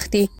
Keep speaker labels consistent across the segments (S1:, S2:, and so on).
S1: وقتی.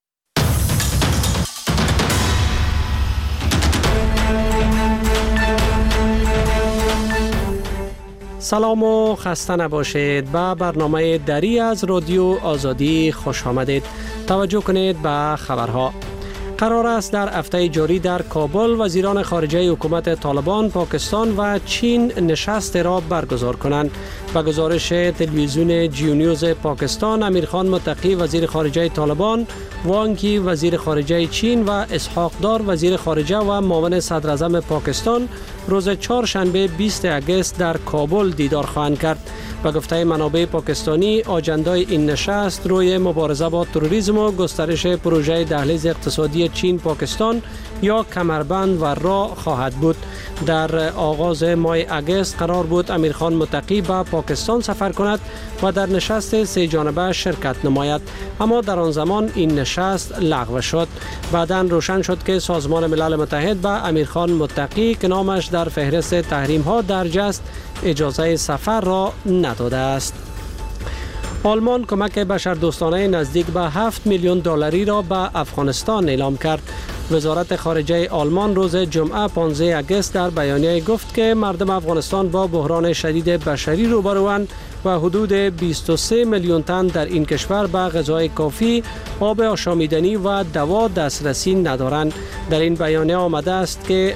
S2: سلام و خسته نباشید. به برنامه دری از رادیو آزادی خوش آمدید. توجه کنید به خبرها. قرار است در هفته جاری در کابل وزیران خارجه حکومت طالبان، پاکستان و چین نشست را برگزار کنند. به گزارش تلویزیون جیو نیوز پاکستان، امیرخان متقی وزیر خارجه طالبان، وانگ یی وزیر خارجه چین و اسحاق دار وزیر خارجه و معاون صدر اعظم پاکستان روز چهارشنبه 20 اگست در کابل دیدار خواهند کرد. به گفته منابع پاکستانی، آجندای این نشست روی مبارزه با تروریسم و گسترش پروژه دهلیز اقتصادی چین پاکستان یا کمربند و راه خواهد بود. در آغاز ماه اگست قرار بود امیرخان متقی به پاکستان سفر کند و در نشست سه جانبه شرکت نماید، اما در آن زمان این نشست لغو شد. بعداً روشن شد که سازمان ملل متحد به امیرخان متقی که نامش در فهرست تحریم ها درج است اجازه سفر را نداده است. آلمان کمک بشردوستانه نزدیک به 7 میلیون دلاری را به افغانستان اعلام کرد. وزارت خارجه آلمان روز جمعه 15 اگست در بیانیه گفت که مردم افغانستان با بحران شدید بشری روبروند و حدود 23 میلیون تن در این کشور به غذای کافی، آب آشامیدنی و دوا دسترسی ندارند. در این بیانیه آمده است که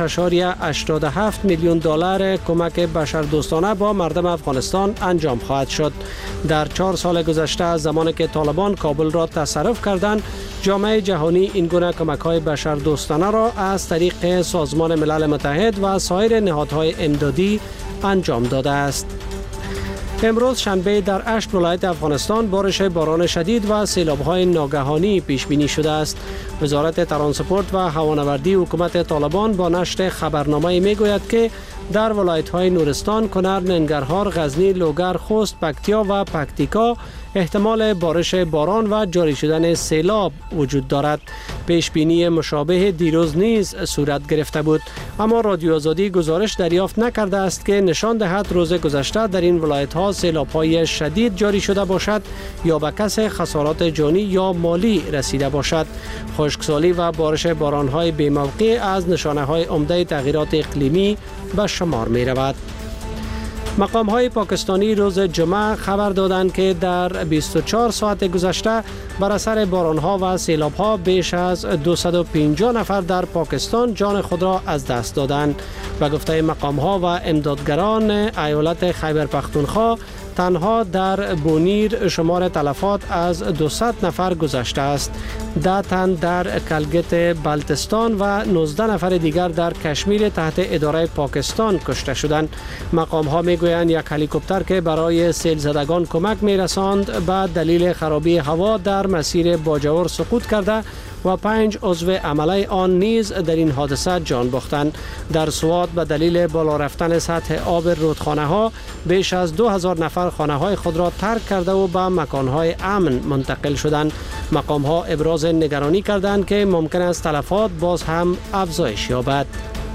S2: 6.87 میلیون دلار کمک بشردوستانه با مردم افغانستان انجام خواهد شد. در 4 سال گذشته از زمانی که طالبان کابل را تصرف کردند، جامعه جهانی این گونه کمک‌های بشردوستانه را از طریق سازمان ملل متحد و سایر نهادهای امدادی انجام داده است. امروز شنبه در 8 ولایت افغانستان بارش باران شدید و سیلاب‌های ناگهانی پیش بینی شده است. وزارت ترانسپورت و هوانوردی حکومت طالبان با نشر خبرنامه میگوید که در ولایت‌های نورستان، کنر، ننگرهار، غزنی، لوگر، خوست، پکتیا و پکتیکا احتمال بارش باران و جاری شدن سیلاب وجود دارد. پیش بینی مشابه دیروز نیز صورت گرفته بود، اما رادیو آزادی گزارش دریافت نکرده است که نشان دهد روز گذشته در این ولایت‌ها سیلاب‌های شدید جاری شده باشد یا به کسی خسارات جانی یا مالی رسیده باشد. خشکسالی و بارش باران‌های بی‌موقع از نشانه‌های عمده تغییرات اقلیمی به شمار می‌رود. مقام‌های پاکستانی روز جمعه خبر دادند که در 24 ساعت گذشته بر اثر باران‌ها و سیلاب‌ها بیش از 250 نفر در پاکستان جان خود را از دست دادند. به گفته مقام‌ها و امدادگران ایالت خیبر پختونخوا، تنها در بونیر شمار تلفات از 200 نفر گذشته است. 10 تن در کلگت بلتستان و 19 نفر دیگر در کشمیر تحت اداره پاکستان کشته شدند. مقام ها میگویند یک هلیکوپتر که برای سیل زدگان کمک میرساند به دلیل خرابی هوا در مسیر باجور سقوط کرده و 5 عضو عمله آن نیز در این حادثه جان باختند. در سوات به دلیل بالا رفتن سطح آب رودخانه ها بیش از 2000 نفر خانه های خود را ترک کرده و به مکان های امن منتقل شدند. مقام ها ابراز نگرانی کردند که ممکن است تلفات باز هم افزایش یابد.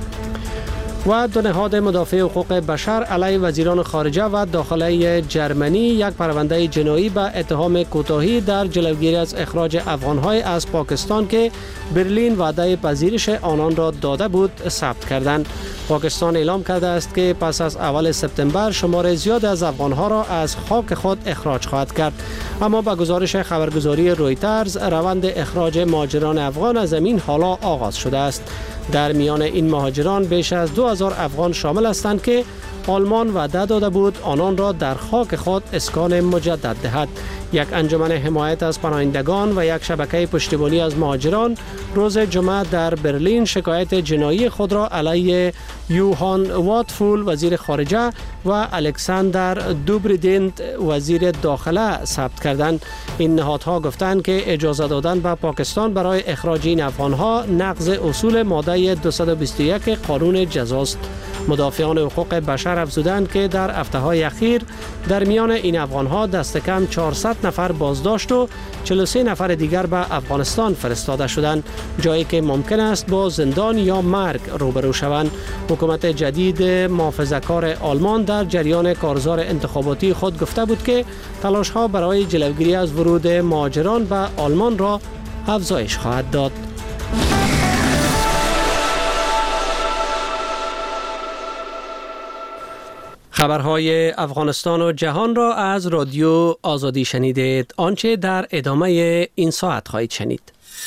S2: و دو نهاد مدافع حقوق بشر علیه وزیران خارجه و داخله جرمنی یک پرونده جنایی به اتهام کوتاهی در جلوگیری از اخراج افغان‌های از پاکستان که برلین وعده پذیرش آنان را داده بود ثبت کردند. پاکستان اعلام کرده است که پس از اول سپتامبر شمار زیاد از افغان‌ها را از خاک خود اخراج خواهد کرد، اما با گزارش خبرگزاری رویترز روند اخراج مهاجران افغان از زمین حالا آغاز شده است. در میان این مهاجران بیش از 2000 افغان شامل هستند که آلمان وعده داده بود آنان را در خاک خود اسکان مجدد دهد. یک انجمن حمایت از پناهندگان و یک شبکه پشتیبانی از مهاجران روز جمعه در برلین شکایت جنایی خود را علیه یوهان واتفول وزیر خارجه و الکساندر دوبریدنت وزیر داخله ثبت کردند. این نهادها گفتند که اجازه دادن به پاکستان برای اخراج این افغانها نقض اصول ماده 221 قانون جزاست. مدافعان حقوق بشر کشور افزودند که در هفته‌های اخیر در میان این افغان‌ها دست کم 400 نفر بازداشت و 43 نفر دیگر به افغانستان فرستاده شدند، جایی که ممکن است با زندان یا مرگ روبرو شوند. حکومت جدید محافظه‌کار آلمان در جریان کارزار انتخاباتی خود گفته بود که تلاش‌ها برای جلوگیری از ورود مهاجران به آلمان را افزایش خواهد داد. خبرهای افغانستان و جهان را از رادیو آزادی شنیدید. آنچه در ادامه این ساعت خواهید شنید.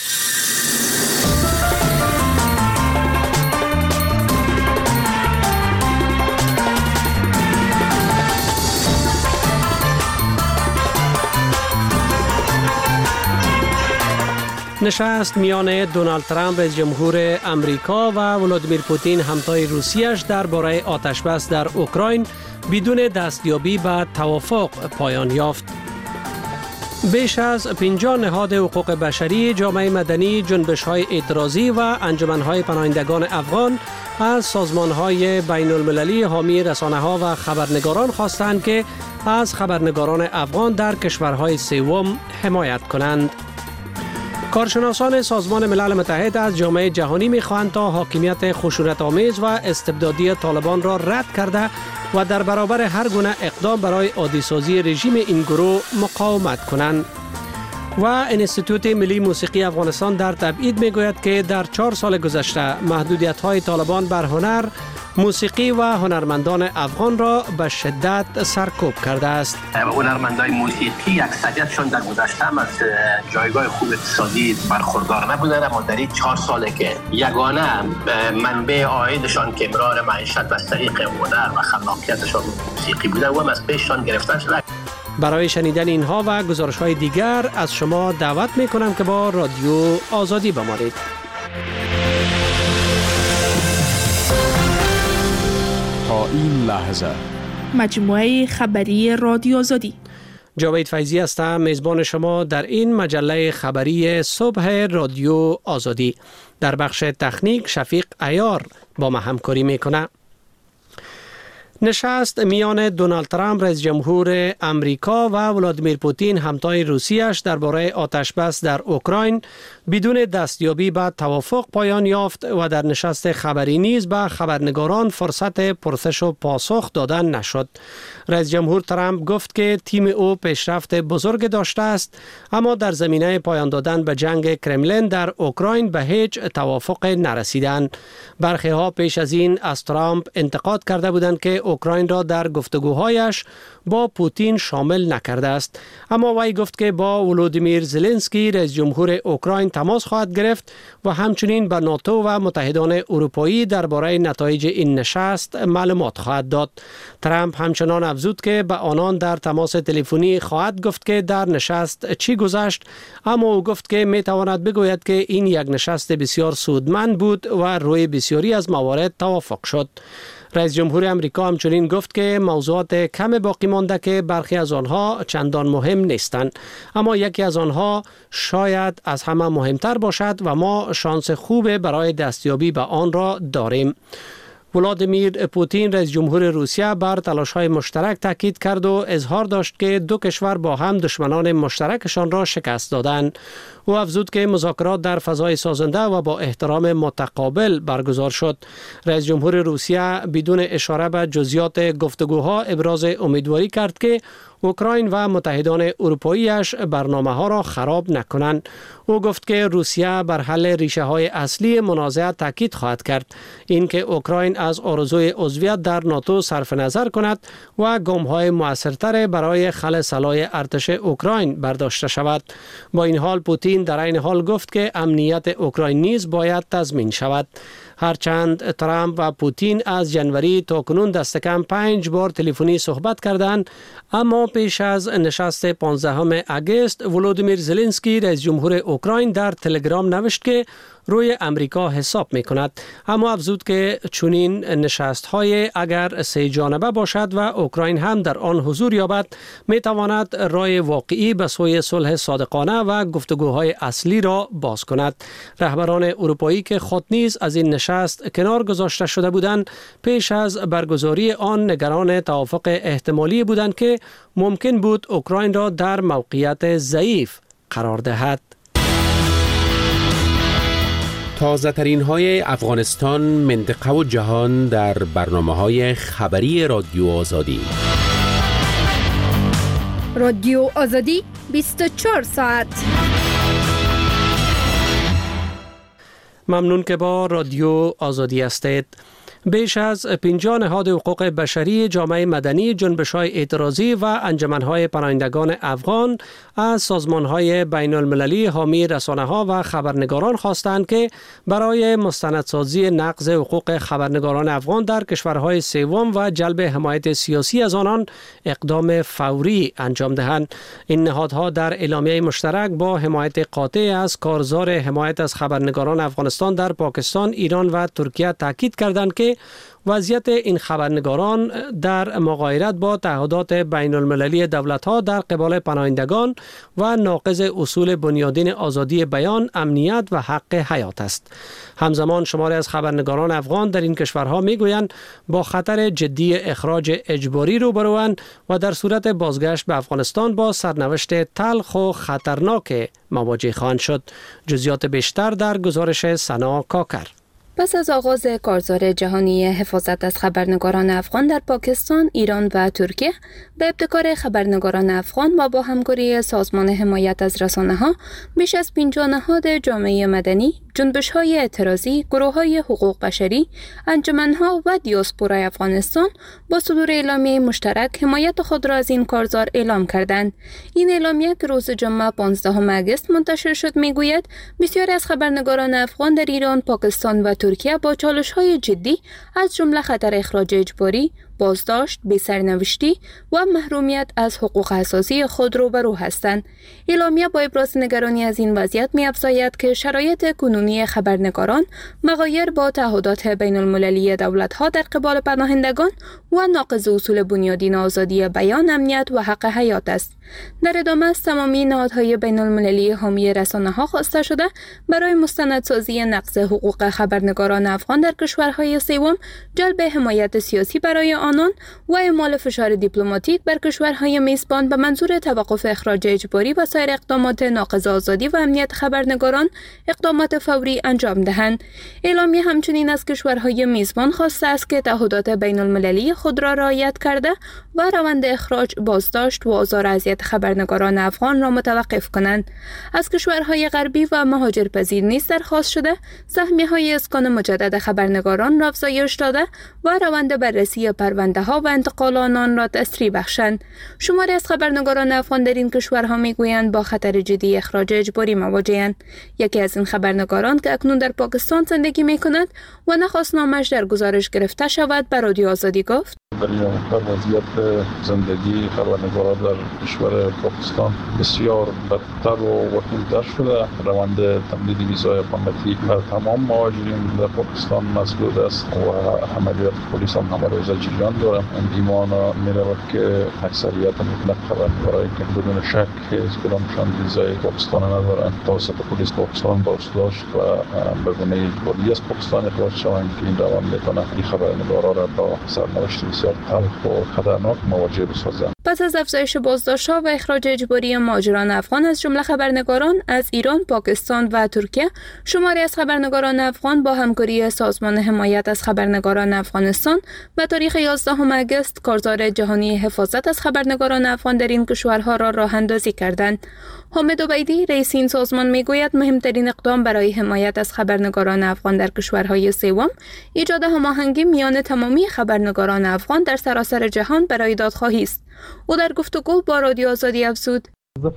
S2: نشست میان دونالد ترامپ رئیس جمهور امریکا و ولادیمیر پوتین همتای روسیه‌اش درباره آتش‌بس در اوکراین بدون دستیابی به توافق پایان یافت. بیش از 50 نهاد حقوق بشری، جامعه مدنی، جنبش‌های اعتراضی و انجمن‌های پناهندگان افغان از سازمان‌های بین‌المللی حامی رسانه‌ها و خبرنگاران خواستند که از خبرنگاران افغان در کشورهای سوم حمایت کنند. کارشناسان سازمان ملل متحد از جامعه جهانی می‌خواهند تا حاکمیت خشونت‌آمیز و استبدادی طالبان را رد کرده و در برابر هر گونه اقدام برای عادی‌سازی رژیم این گروه مقاومت کنند. و انستیتوت ملی موسیقی افغانستان در تبعید می‌گوید که در 4 سال گذشته محدودیت‌های طالبان بر هنر، موسیقی و هنرمندان افغان را به شدت سرکوب کرده است.
S1: هنرمندان موسیقی اکثریتشون در گذشته هم از جایگاه خوب اقتصادی برخوردار نبودند، اما در این 4 ساله که یگانه منبع عایدشان که امرار معیشت از طریق هنر و خلاقیتشان موسیقی بوده و هم از پیششان گرفتن شده.
S2: برای شنیدن اینها و گزارش‌های دیگر از شما دعوت می‌کنم که با رادیو آزادی بمانید.
S3: تا این لحظه
S4: مجموعه خبری رادیو آزادی.
S2: جاوید فیضی هستم، میزبان شما در این مجله خبری صبح رادیو آزادی. در بخش تکنیک شفیق عیار با ما همکاری میکنه. نشست میان دونالد ترامپ رئیس جمهور امریکا و ولادیمیر پوتین همتای روسیه‌اش درباره آتش‌بس در اوکراین بدون دستیابی به توافق پایان یافت و در نشست خبری نیز به خبرنگاران فرصت پرسش و پاسخ دادن نشد. رئیس جمهور ترامپ گفت که تیم او پیشرفت بزرگ داشته است، اما در زمینه پایان دادن به جنگ کرملین در اوکراین به هیچ توافق نرسیدند. برخی ها پیش از این از ترامپ انتقاد کرده بودند که اوکراین را در گفتگوهایش با پوتین شامل نکرده است، اما وی گفت که با ولودیمیر زلنسکی رئیس جمهور اوکراین تماس خواهد گرفت و همچنین به ناتو و متحدان اروپایی درباره نتایج این نشست معلومات خواهد داد. ترامپ همچنان افزود که به آنان در تماس تلفنی خواهد گفت که در نشست چی گذشت، اما او گفت که می تواند بگوید که این یک نشست بسیار سودمند بود و روی بسیاری از موارد توافق شد. رئیس جمهور امریکا همچنین گفت که موضوعات کم باقی مانده که برخی از آنها چندان مهم نیستند، اما یکی از آنها شاید از همه مهمتر باشد و ما شانس خوب برای دستیابی به آن را داریم. ولادیمیر پوتین رئیس جمهور روسیه بر تلاش‌های مشترک تاکید کرد و اظهار داشت که دو کشور با هم دشمنان مشترکشان را شکست دادند. او افزود که مذاکرات در فضای سازنده و با احترام متقابل برگزار شد. رئیس جمهور روسیه بدون اشاره به جزئیات گفتگوها ابراز امیدواری کرد که اوکراین و متحدان اروپاییش برنامه‌ها را خراب نکنند. او گفت که روسیه بر حل ریشه‌های اصلی منازعه تاکید خواهد کرد، اینکه اوکراین از آرزوی عضویت در ناتو صرف نظر کند و گام‌های مؤثرتر برای خلع سلاح ارتش اوکراین برداشته شود. با این حال پوتین در این حال گفت که امنیت اوکراین نیز باید تضمین شود. هرچند ترامپ و پوتین از جنوری تا کنون دست کم 5 بار تلفنی صحبت کردند، اما پیش از نشست 15 آگوست ولودیمیر زلنسکی رئیس جمهور اوکراین در تلگرام نوشت که روی امریکا حساب می کند. اما افزود که چنین نشست های اگر سه جانبه باشد و اوکراین هم در آن حضور یابد می تواند راه واقعی به سوی صلح صادقانه و گفتگوهای اصلی را باز کند. رهبران اروپایی که خود نیز از این نشست کنار گذاشته شده بودند پیش از برگزاری آن نگران توافق احتمالی بودند که ممکن بود اوکراین را در موقعیت ضعیف قرار دهد.
S5: تازه ترین های افغانستان، منطقه و جهان در برنامه‌های خبری رادیو آزادی.
S6: رادیو آزادی 24 ساعت.
S2: ممنون که با رادیو آزادی هستید. بیش از 50 نهاد حقوق بشری، جامعه مدنی، جنبش‌های اعتراضی و انجمن‌های پناهندگان افغان از سازمان‌های بین‌المللی حامی رسانه‌ها و خبرنگاران خواستند که برای مستندسازی نقض حقوق خبرنگاران افغان در کشورهای سوم و جلب حمایت سیاسی از آنان اقدام فوری انجام دهند. این نهادها در اعلامیه مشترک با حمایت قاطع از کارزار حمایت از خبرنگاران افغانستان در پاکستان، ایران و ترکیه تاکید کردند که وضعیت این خبرنگاران در مغایرت با تعهدات بین المللی دولت‌ها در قبال پناهندگان و ناقض اصول بنیادین آزادی بیان، امنیت و حق حیات است. همزمان شماری از خبرنگاران افغان در این کشورها میگویند با خطر جدی اخراج اجباری روبروند و در صورت بازگشت به افغانستان با سرنوشت تلخ و خطرناک مواجه خواهند شد. جزئیات بیشتر در گزارش سنا کاکر.
S6: پس از آغاز کارزار جهانی حفاظت از خبرنگاران افغان در پاکستان، ایران و ترکیه، به ابتکار خبرنگاران افغان و با همکاری سازمان حمایت از رسانه‌ها، بیش از 50 نهاد جامعه مدنی، جنبش‌های اعتراضی، گروه‌های حقوق بشری، انجمن‌ها و دیاسپورای افغانستان با صدور اعلامیه مشترک حمایت خود را از این کارزار اعلام کردند. این اعلامیه که روز جمعه 15 آگوست منتشر شد میگوید بسیاری از خبرنگاران افغان در ایران، پاکستان و ترکیه با چالش‌های جدی از جمله خطر اخراج اجباری، بازداشت، بی‌سرنوشتی و محرومیت از حقوق اساسی خود روبرو هستند. اعلامیه با ابراز نگرانی از این وضعیت می‌افزاید که شرایط کنونی خبرنگاران مغایر با تعهدات بین‌المللی دولت‌ها در قبال پناهندگان و ناقض اصول بنیادین آزادی بیان، امنیت و حق حیات است. در ادامه از تمامی نهادهای بین‌المللی حامی رسانه‌ها خواسته شده برای مستندسازی نقض حقوق خبرنگاران افغان در کشورهای سوم، جلب حمایت سیاسی برای آنان و اعمال فشار دیپلماتیک بر کشورهای میزبان به منظور توقف اخراج اجباری و سایر اقدامات ناقض آزادی و امنیت خبرنگاران اقدامات فوری انجام دهند. اعلامیه همچنین از کشورهای میزبان خواسته است که تعهدات بین‌المللی خود را رعایت کرده و روند اخراج، بازداشت و آزار و اذیت خبرنگاران افغان را متوقف کنند. از کشورهای غربی و مهاجرپذیر نیز درخواست شده سهمیه‌های اسکان مجدد خبرنگاران را افزایش داده و روند بررسی پرونده‌ها و انتقال آنان را تسریع بخشند. شماری از خبرنگاران افغان در این کشورها میگویند با خطر جدی اخراج اجباری مواجه‌اند. یکی از این خبرنگاران که اکنون در پاکستان زندگی می‌کند و نخواست نامش در گزارش گرفته شود، به رادیو آزادی گفت:
S7: در وضعیت زندگی خبرنگاران در کشور پاکستان بسیار بدتر و وخیم‌تر شده. روند تمدید ویزای اقامتی بر تمام مهاجرین در پاکستان مسدود است و عملیات پلیس هم همه روزه جریان دارد. ایمان می‌رود که اکثریت مطلق خبرنگارایی که بدون شک هیچ کدامشان ویزای پاکستان ندارند توسط پلیس پاکستان بازداشت و به گونه اجباری از پاکستان اخراج شوند که این روند می‌تواند این خبرنگارا را با سرنوشت بسیار تلخ و خطرناک مواجه بسازد.
S6: پس از افزایش بازداشت‌ها و اخراج اجباری مهاجران افغان از جمله خبرنگاران از ایران، پاکستان و ترکیه، شماری از خبرنگاران افغان با همکاری سازمان حمایت از خبرنگاران افغانستان و تاریخ 11 آگوست کارزار جهانی حفاظت از خبرنگاران افغان در این کشورها را راه اندازی کردند. حامد عبیدی، رئیس این سازمان میگوید مهمترین اقدام برای حمایت از خبرنگاران افغان در کشورهای سوم ایجاد هماهنگی میان تمامی خبرنگاران افغان در سراسر جهان برای دادخواهی است. او در گفتگو با رادیو آزادی افزود: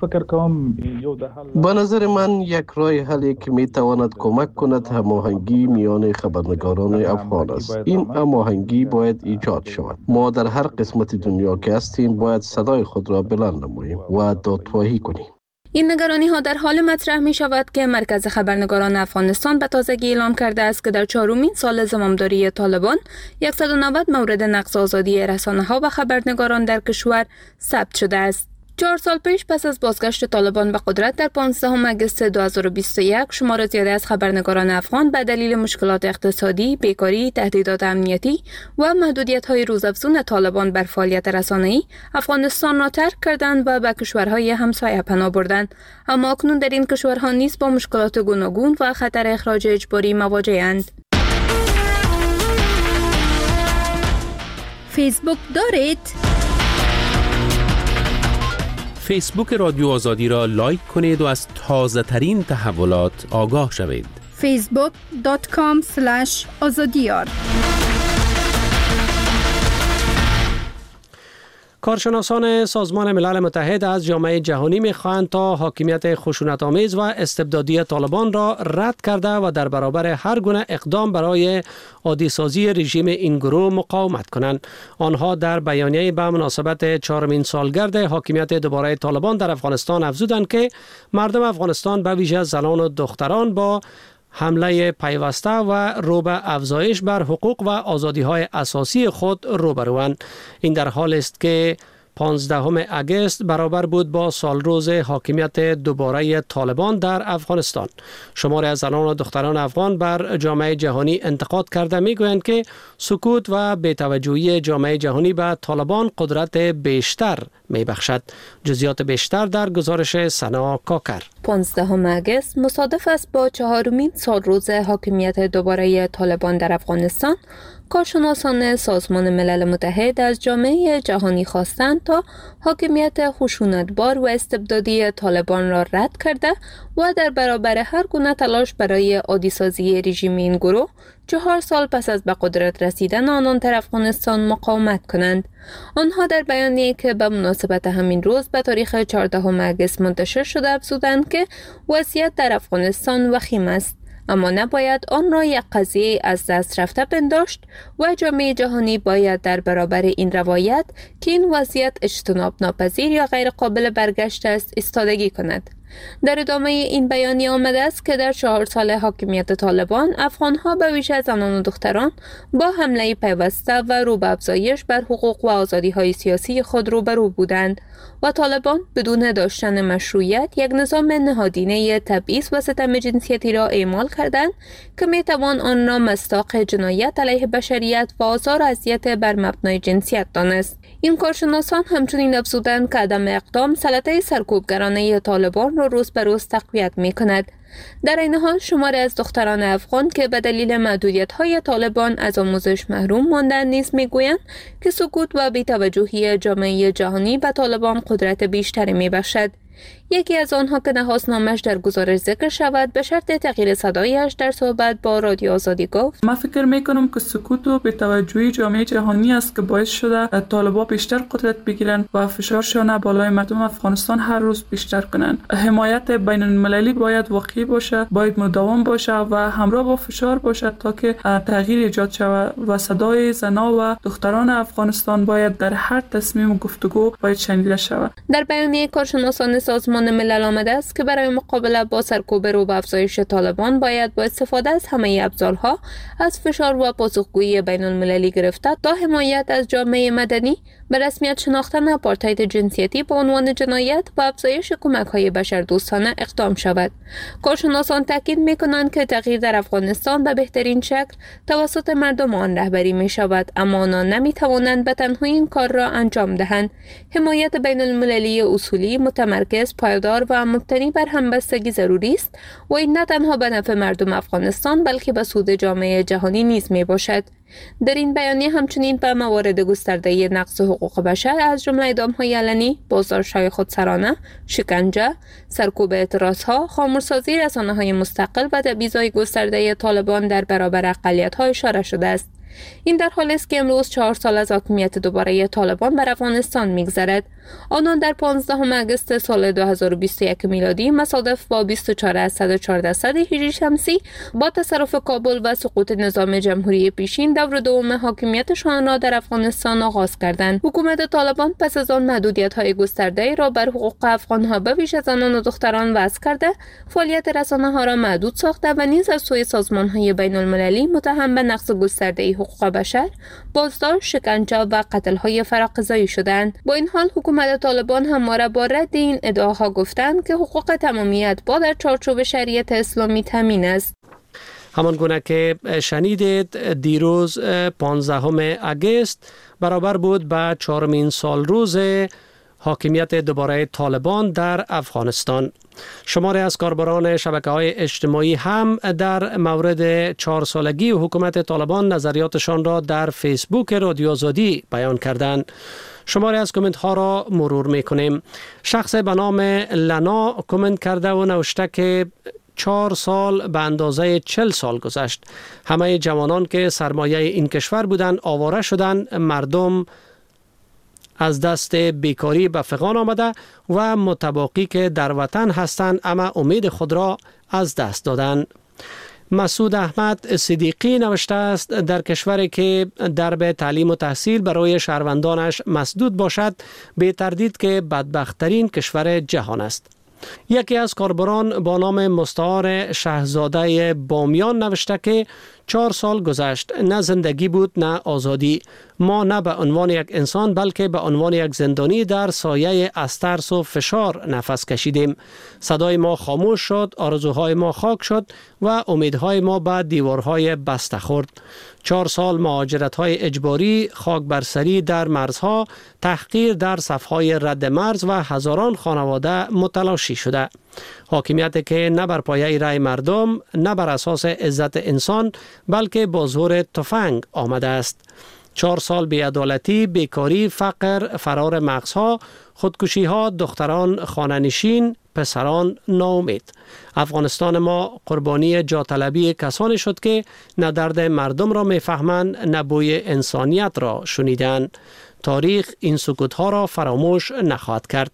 S8: به نظر من یک راه حلی که می تواند کمک کند هماهنگی میان خبرنگاران افغان است. این هماهنگی باید ایجاد شود. ما در هر قسمت دنیا که هستیم باید صدای خود را بلند نماییم و دادخواهی کنیم.
S6: این نگرانی ها در حال مطرح می شود که مرکز خبرنگاران افغانستان به تازگی اعلام کرده است که در 4مین سال زمامداری طالبان 190 مورد نقض آزادی رسانه ها و خبرنگاران در کشور ثبت شده است. 4 سال پیش پس از بازگشت طالبان به قدرت در 15 آگوست 2021 شمار زیاده از خبرنگاران افغان به دلیل مشکلات اقتصادی، بیکاری، تهدیدات امنیتی و محدودیت‌های روزافزون طالبان بر فعالیت رسانه‌ای افغانستان را ترک کردند و به کشورهای همسایه پناه بردند. اما اکنون در این کشورها نیز با مشکلات گوناگون و خطر اخراج اجباری مواجه‌اند.
S9: فیسبوک دارید؟
S5: فیسبوک رادیو آزادی را لایک کنید و از تازه ترین تحولات آگاه شوید.
S9: facebook.com/azadiyar
S2: کارشناسان سازمان ملل متحد از جامعه جهانی می‌خواهند تا حاکمیت خشونت‌آمیز و استبدادی طالبان را رد کرده و در برابر هر گونه اقدام برای عادی‌سازی رژیم این گروه مقاومت کنند. آنها در بیانیه به مناسبت 4مین سالگرد حاکمیت دوباره طالبان در افغانستان افزودند که مردم افغانستان به ویژه زنان و دختران با حمله پیوسته و رو به افزایش بر حقوق و آزادی‌های اساسی خود روبروند. این در حال است که 15 اگست برابر بود با سال روز حاکمیت دوباره طالبان در افغانستان. شماری از زنان و دختران افغان بر جامعه جهانی انتقاد کرده میگویند که سکوت و بی‌توجهی جامعه جهانی به طالبان قدرت بیشتر میبخشد. جزئیات بیشتر در گزارش سنا کاکر.
S6: 15 اگست مصادف است با 4مین سال روز حاکمیت دوباره طالبان در افغانستان. کارشناسان سازمان ملل متحد از جامعه جهانی خواستند تا حاکمیت خشونتبار و استبدادی طالبان را رد کرده و در برابر هر گونه تلاش برای عادی‌سازی رژیم این گروه 4 سال پس از به قدرت رسیدن آنان در افغانستان مقاومت کنند. آنها در بیانیه‌ای که به مناسبت همین روز به تاریخ 14 اگست منتشر شده افزودند که وضعیت در افغانستان وخیم است، اما نباید آن را یک قضیه از دست رفته پنداشت و جامعه جهانی باید در برابر این روایت که این وضعیت اجتناب ناپذیر یا غیر قابل برگشت است ایستادگی کند. در ادامه این بیانیه آمده است که در 4 سال حاکمیت طالبان افغانها به ویژه زنان و دختران با حمله پیوسته و رو به افزایش بر حقوق و آزادی‌های سیاسی خود روبرو بودند و طالبان بدون داشتن مشروعیت یک نظام نهادینه تبعیض و ستم جنسیتی را اعمال کردند که میتوان آن را مصداق جنایت علیه بشریت و آزار و اذیت بر مبنای جنسیت دانست. این کارشناسان همچنین افزودند که عدم اقدام سلطه سرکوبگرانه طالبان را روز به روز تقویت می‌کند. در این حال شماری از دختران افغان که به دلیل محدودیت‌های طالبان از آموزش محروم ماندند نیز می‌گویند که سکوت و بی‌توجهی جامعه جهانی به طالبان قدرت بیشتری می‌بخشد. یکی از آنها که نخواست نامش در گزارش ذکر شود به شرط تغییر صدایش در صحبت با رادیو آزادی گفت:
S10: من فکر میکنم که سکوت و بی‌توجهی جامعه جهانی است که باعث شده طالبان بیشتر قدرت بگیرند و فشارشان بالای مردم افغانستان هر روز بیشتر کنند. حمایت بین المللی باید واقعی باشه، باید مداوم باشه و همراه با فشار باشه تا که تغییر ایجاد شود و صدای زنان و دختران افغانستان باید در هر تصمیم و گفتگو باید شنیده شود.
S6: در بیانیه کارشناسان سازمان ملل آمده است که برای مقابله با سرکوب رو به افزایش طالبان باید با استفاده از همه ابزارها از فشار و پاسخگویی بین المللی گرفته تا حمایت از جامعه مدنی به رسمیت شناختن آپارتاید جنسیتی به عنوان جنایت و افزایش کمک‌های بشردوستانه اقدام شود. کارشناسان تاکید می‌کنند که تغییر در افغانستان به بهترین شکل توسط مردم آن رهبری می‌شود، اما آنان نمی‌توانند به تنهایی این کار را انجام دهند. حمایت بین المللی اصولی، متمرکز، پایدار و مبتنی بر همبستگی ضروری است و این نه تنها به نفع مردم افغانستان بلکه به سود جامعه جهانی نیز میباشد. در این بیانیه همچنین به موارد گسترده نقض حقوق بشر از جمله اعدام‌های علنی، بازداشت‌های خودسرانه، شکنجه، سرکوب اعتراض‌ها، خاموش‌سازی رسانه‌های مستقل و تبعیض‌های گسترده طالبان در برابر اقلیت‌ها اشاره شده است. این در حالی است که امروز 4 سال از حاکمیت دوباره طالبان بر افغانستان می‌گذرد. آنان در 15 اگست سال 2021 میلادی مصادف با 24 از 114 هجری شمسی با تصرف کابل و سقوط نظام جمهوری پیشین دور دوم حاکمیتشان را در افغانستان آغاز کردند. حکومت طالبان پس از آن محدودیت‌های گسترده را بر حقوق افغان‌ها به ویژه زنان و دختران وضع کرده، فعالیت رسانه‌ها را محدود ساخته و نیز از سوی سازمان‌های بین‌المللی متهم به نقض گسترده حقوق بشر، بازداشت، شکنجه و قتل‌های فراقضایی شدند. با این حال حکومت طالبان همواره با رد این ادعاها گفتند که حقوق تمامی اتباع در چارچوب شریعت اسلامی تامین است.
S2: همان گونه که شنیدید دیروز 15 اگست برابر بود با 4مین سال روز حاکمیت دوباره طالبان در افغانستان. شماری از کاربران شبکه‌های اجتماعی هم در مورد 4 سالگی حکومت طالبان نظریاتشان را در فیسبوک رادیو آزادی بیان کردند. شماری از کامنت ها را مرور میکنیم. شخص به نام لنا کامنت کرده و نوشته که 4 سال به اندازه 40 سال گذشت. همه جوانان که سرمایه این کشور بودند آواره شدند، مردم از دست بیکاری به فغان آمده و متباقی که در وطن هستند اما امید خود را از دست دادند. مسعود احمد صدیقی نوشته است در کشوری که درب تعلیم و تحصیل برای شهروندانش مسدود باشد، بی تردید که بدبخت‌ترین کشور جهان است. یکی از کاربران با نام مستعار شهزاده بامیان نوشته که 4 سال گذشت، نه زندگی بود نه آزادی. ما نه به عنوان یک انسان بلکه به عنوان یک زندانی در سایه از ترس و فشار نفس کشیدیم. صدای ما خاموش شد، آرزوهای ما خاک شد و امیدهای ما به دیوارهای بسته خورد. 4 سال مهاجرت‌های اجباری، خاک برسری در مرزها، تحقیر در صف‌های رد مرز و هزاران خانواده متلاشی شده. حاکمیت که نه بر پایه رأی مردم، نه بر اساس عزت انسان بلکه با زور تفنگ آمده است. 4 سال بی‌عدالتی، بیکاری، فقر، فرار مغزها، خودکشی‌ها، دختران خانه‌نشین، پسران ناامید. افغانستان ما قربانی جاطلبی کسانی شد که نه درد مردم را میفهمند نه بوی انسانیت را شنیدند. تاریخ این سکوت‌ها را فراموش نخواهد کرد.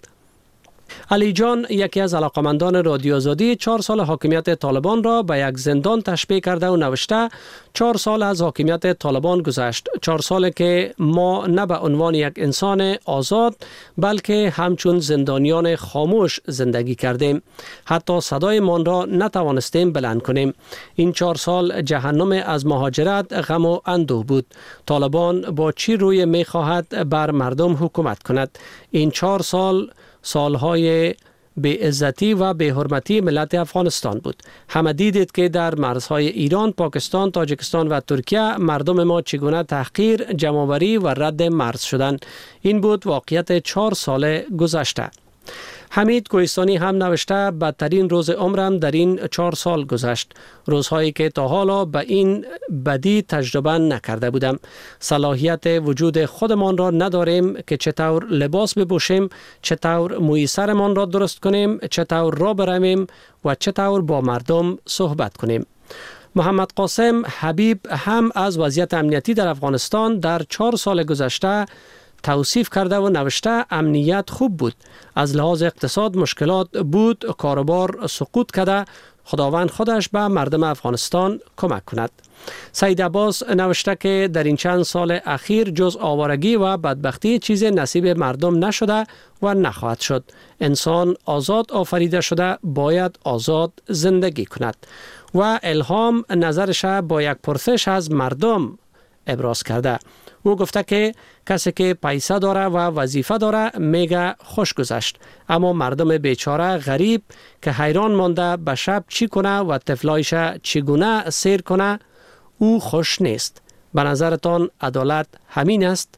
S2: علی جان، یکی از علاقمندان رادیو آزادی، 4 سال حاکمیت طالبان را به یک زندان تشبیه کرده و نوشته 4 سال از حاکمیت طالبان گذشت. 4 ساله که ما نه به عنوان یک انسان آزاد بلکه همچون زندانیان خاموش زندگی کردیم. حتی صدایمان را نتوانستیم بلند کنیم. این 4 سال جهنم از مهاجرت، غم و اندوه بود. طالبان با چی روی می خواهد بر مردم حکومت کند؟ این 4 سال سالهای بی‌عزتی و بی‌حرمتی ملت افغانستان بود. همه دیدید که در مرزهای ایران، پاکستان، تاجیکستان و ترکیه مردم ما چگونه تحقیر، جمع‌آوری و رد مرز شدند. این بود واقعیت 4 سال گذشته. حمید کوهستانی هم نوشته بدترین روز عمرم در این 4 سال گذشت. روزهایی که تا حالا به این بدی تجربه نکرده بودم. صلاحیت وجود خودمان را نداریم که چطور لباس بپوشیم، چطور موی سرمان را درست کنیم، چطور راه برویم و چطور با مردم صحبت کنیم. محمد قاسم حبیب هم از وضعیت امنیتی در افغانستان در 4 سال گذشته توصیف کرده و نوشته امنیت خوب بود. از لحاظ اقتصاد مشکلات بود، کاروبار سقوط کرده. خداوند خودش به مردم افغانستان کمک کند. سید عباس نوشته که در این چند سال اخیر جز آوارگی و بدبختی چیز نصیب مردم نشده و نخواهد شد. انسان آزاد آفریده شده، باید آزاد زندگی کند. و الهام نظرش با یک پرسش از مردم ابراز کرده. او گفته که کسی که پیسه داره و وظیفه داره میگه خوش گذشت، اما مردم بیچاره غریب که حیران مانده به شب چی کنه و طفلایش چگونه سیر کنه، او خوش نیست. به نظرتان عدالت همین است؟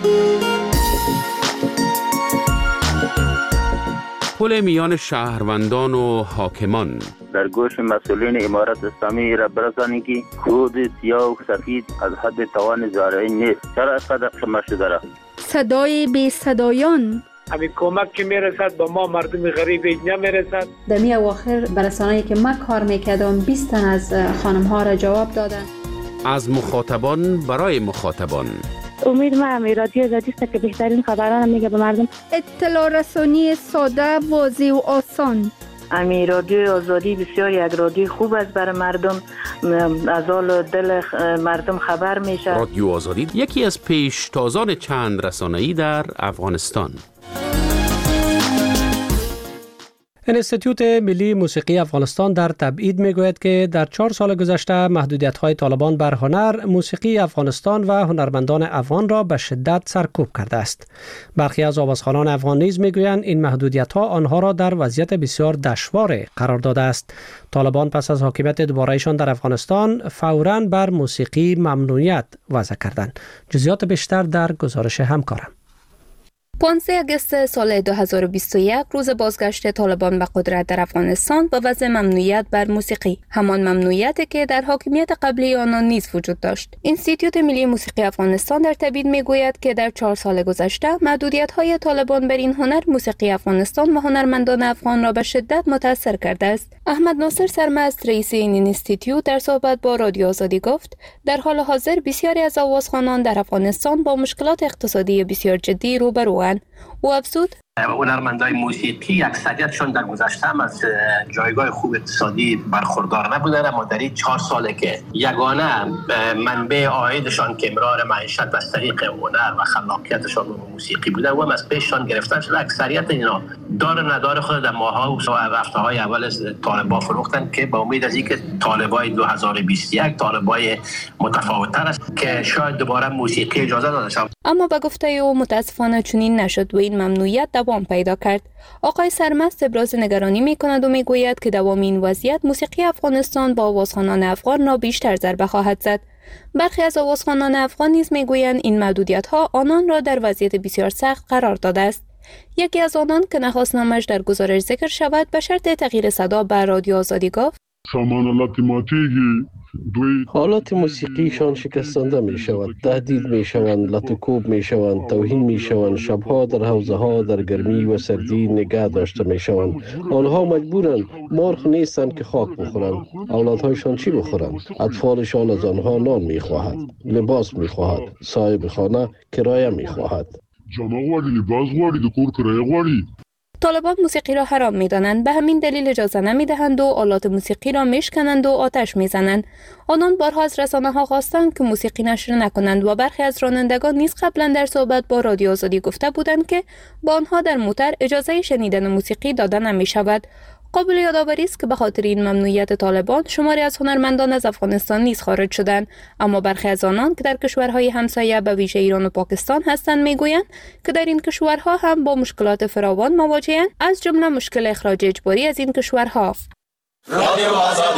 S5: پل میان شهروندان و حاکمان
S11: در گوش مسئولین امارت اسلامی را برسانید که خود سیاه و سفید از حد توان زارعی نیست. چرا اینقدر خمه شده را؟
S9: صدای بی صدایان،
S12: همین کمک که میرسد با ما مردم غریب نمیرسد.
S13: در می اواخر برسانه‌ای که من کار میکردم 20 تن از خانم ها را جواب دادن.
S5: از مخاطبان برای مخاطبان.
S13: امید ما رادیو آزادی است که بهترین خبران میگه به مردم.
S9: اطلاع رسانی ساده، واضح و آسان.
S14: امی رادیو آزادی بسیار یک رادیو خوب است برای مردم، از حال دل مردم خبر میشه.
S5: رادیو آزادی یکی از پیشتازان چند رسانه‌ای در افغانستان.
S2: انستیتوت ملی موسیقی افغانستان در تبعید میگوید که در 4 سال گذشته محدودیت‌های طالبان بر هنر، موسیقی افغانستان و هنرمندان افغان را به شدت سرکوب کرده است. برخی از آوازخوانان افغان نیز میگویند این محدودیت‌ها آنها را در وضعیت بسیار دشوار قرار داده است. طالبان پس از حاکمیت دوباره‌ایشان در افغانستان فوراً بر موسیقی ممنوعیت وضع کردند. جزئیات بیشتر در گزارش همکارم.
S6: 15 آگوست سال 2021 روز بازگشت طالبان به قدرت در افغانستان و وضع ممنوعیت بر موسیقی، همان ممنوعیتی که در حاکمیت قبلی آنان نیز وجود داشت. انستیتوت ملی موسیقی افغانستان در تبیین میگوید که در 4 سال گذشته محدودیت‌های طالبان بر این هنر، موسیقی افغانستان و هنرمندان افغان را به شدت متاثر کرده است. احمد ناصر سرمست رئیس این انستیتوت در صحبت با رادیو آزادی گفت در حال حاضر بسیاری از آوازخوانان در افغانستان با مشکلات اقتصادی بسیار جدی روبرو او افزود
S1: هنرمندای موسیقی اکثریتشون در گذشته هم از جایگاه خوب اقتصادی برخوردار نبودن، اما در این 4 ساله که یگانه منبع عایدشان که امرار معیشت از طریق هنر و خلاقیتشان و موسیقی بوده و هم از پیششان گرفتن شده، اکثریت اینا دار ندار خود در ماه‌ها و هفته‌های اول از طالبان فروختن که با امید از اینکه طالبای 2021 طالبای متفاوت‌تر است که شاید دوباره موسیقی اجازه داده شود.
S6: اما به گفته او متاسفانه چنین نشد و این ممنوعیت دوام پیدا کرد. آقای سرمست ابراز نگرانی می‌کند و می‌گوید که دوام این وضعیت موسیقی افغانستان با آوازخوانان افغان را بیشتر ضربه خواهد زد. برخی از آوازخوانان افغان نیز می‌گویند این محدودیت‌ها آنان را در وضعیت بسیار سخت قرار داده است. یکی از آنان که نخواست نامش در گزارش ذکر شود به شرط تغییر صدا بر رادیو آزادی گفت
S8: حالات موسیقیشان شکستنده می شود، تهدید می شوند، لطوکوب می شوند، توهین می شوند، شبها در حوزه ها در گرمی و سردی نگه داشته می شوند. آنها مجبورند، مرغ نیستند که خاک بخورند. اولادهایشان چی بخورند؟ اطفالشان از آنها نان می خواهد، لباس می خواهد، صاحب خانه کرایه می خواهد.
S6: طالبان موسیقی را حرام می‌دانند، به همین دلیل اجازه نمی‌دهند و آلات موسیقی را میشکنند و آتش می‌زنند. آنان بارها از رسانه‌ها خواستند که موسیقی نشر نکنند و برخی از رانندگان نیز قبلا در صحبت با رادیو آزادی گفته بودند که با آنها در موتر اجازه شنیدن موسیقی داده نمی‌شود. قابل یادآوری است که به خاطر این ممنوعیت طالبان شماری از هنرمندان از افغانستان نیز خارج شدند، اما برخی از آنان که در کشورهای همسایه به ویژه ایران و پاکستان هستند میگویند که در این کشورها هم با مشکلات فراوان مواجه‌اند، از جمله مشکل اخراج اجباری از این کشورها.
S2: رادیو آزادی.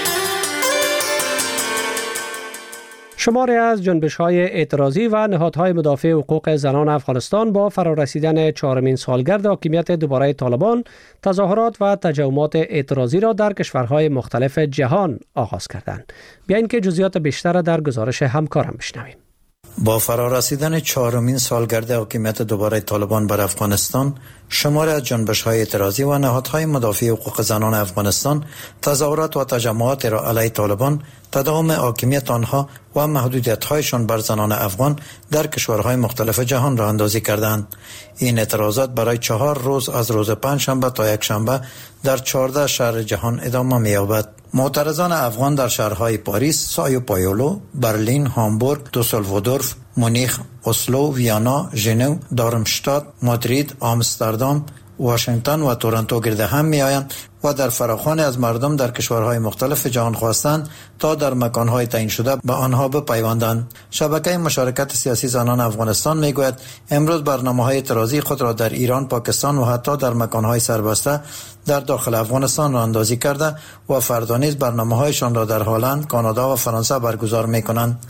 S2: شماری از جنبش‌های اعتراضی و نهادهای مدافع حقوق زنان افغانستان با فرارسیدن 4مین سالگرد حاکمیت دوباره طالبان تظاهرات و تجمعات اعتراضی را در کشورهای مختلف جهان آغاز کردند. بیایید که جزئیات بیشتر در گزارش همکارم بشنویم.
S15: با فرارسیدن 4مین سالگرد حاکمیت دوباره طالبان بر افغانستان، شماری از جنبش‌های اعتراضی و نهادهای مدافع حقوق زنان افغانستان تظاهرات و تجمعات را علیه طالبان، تداوم حاکمیت آنها و محدودیت‌هایشان بر زنان افغان در کشورهای مختلف جهان را اندازی کردند. این اعتراضات برای 4 روز از روز پنجشنبه تا یکشنبه در 14 شهر جهان ادامه می‌یابد. معترضان افغان در شهرهای پاریس، سایو پایولو، برلین، هامبورگ، دوسلودورف، مونیخ، اسلو، ویانا، ژنو، دارمشتات، مادرید، آمستردام، واشنگتن و تورنتو گرد هم می آیند و در فراخوانی از مردم در کشورهای مختلف جهان خواستند تا در مکانهای تعیین شده به آنها بپیوندند. شبکه مشارکت سیاسی زنان افغانستان می گوید امروز برنامه‌های اعتراضی خود را در ایران، پاکستان و حتی در مکانهای سربسته در داخل افغانستان را اندازی کرده و فردا نیز برنامه‌هایشان را در هلند، کانادا و فرانسه برگزار می کنند.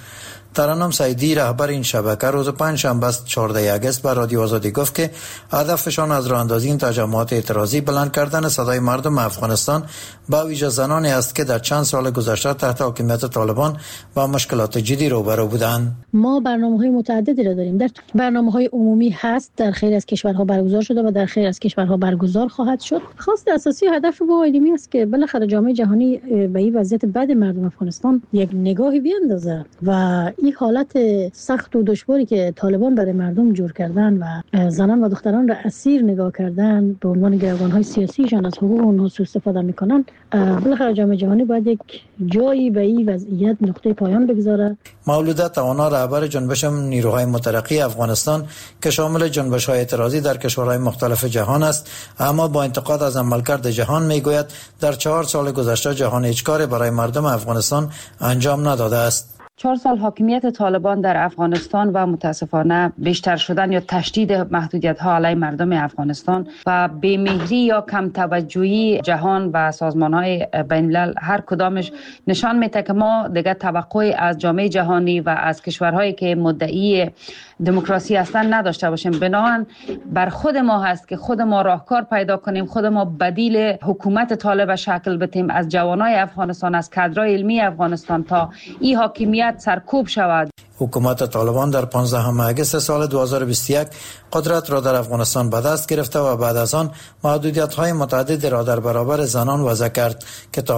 S15: ترنم سعیدی رهبر این شبکه روز پنجشنبه 14 آگوست به رادیو آزادی گفت که هدفشان از راه اندازی این تجمعات اعتراضی بلند کردن صدای مردم افغانستان با ویژه زنانی است که در چند سال گذشته تحت حاکمیت طالبان با مشکلات جدی روبرو بودند.
S16: ما برنامه‌های متعددی را داریم. در برنامه‌های عمومی هست، در خیلی از کشورها برگزار شده و در خیلی از کشورها برگزار خواهد شد. خواست اساسی و هدف ما علمی است که بالاخره جامعه جهانی به این وضعیت بد مردم افغانستان یک نگاهی بیاندازه و این حالت سخت و دشواری که طالبان برای مردم جور کردن و زنان و دختران را اسیر نگاه کردن به عنوان گروگان‌های سیاسیشان از حقوق اونها سوء استفاده میکنن، بالاخره جامعه جهانی باید یک جایی به این وضعیت نقطه پایان بگذاره.
S15: مولوده توانا رهبر جنبش نیروهای مترقی افغانستان که شامل جنبش‌های اعتراضی در کشورهای مختلف جهان است، اما با انتقاد از عملکرد جهان میگوید در 4 سال گذشته جهان هیچ کاری برای مردم افغانستان انجام نداده است.
S17: 4 سال حاکمیت طالبان در افغانستان و متاسفانه بیشتر شدن یا تشدید محدودیت‌ها علیه مردم افغانستان و بی‌مهری یا کم توجهی جهان و سازمان‌های بین‌الملل هر کدامش نشان میده که ما دیگر توقعی از جامعه جهانی و از کشورهایی که مدعی دموکراسی هستند نداشته باشیم. بنابراین بر خود ما هست که خود ما راهکار پیدا کنیم، خود ما بدیل حکومت طالب شکل بدیم از جوانای افغانستان، از کادرای علمی افغانستان تا این حاکمیت سرکوب شود.
S15: حکومت طالبان در 15 آگوست سال 2021 قدرت را در افغانستان به دست گرفته و بعد از آن محدودیت‌های متعددی را در برابر زنان وضع کرد که تا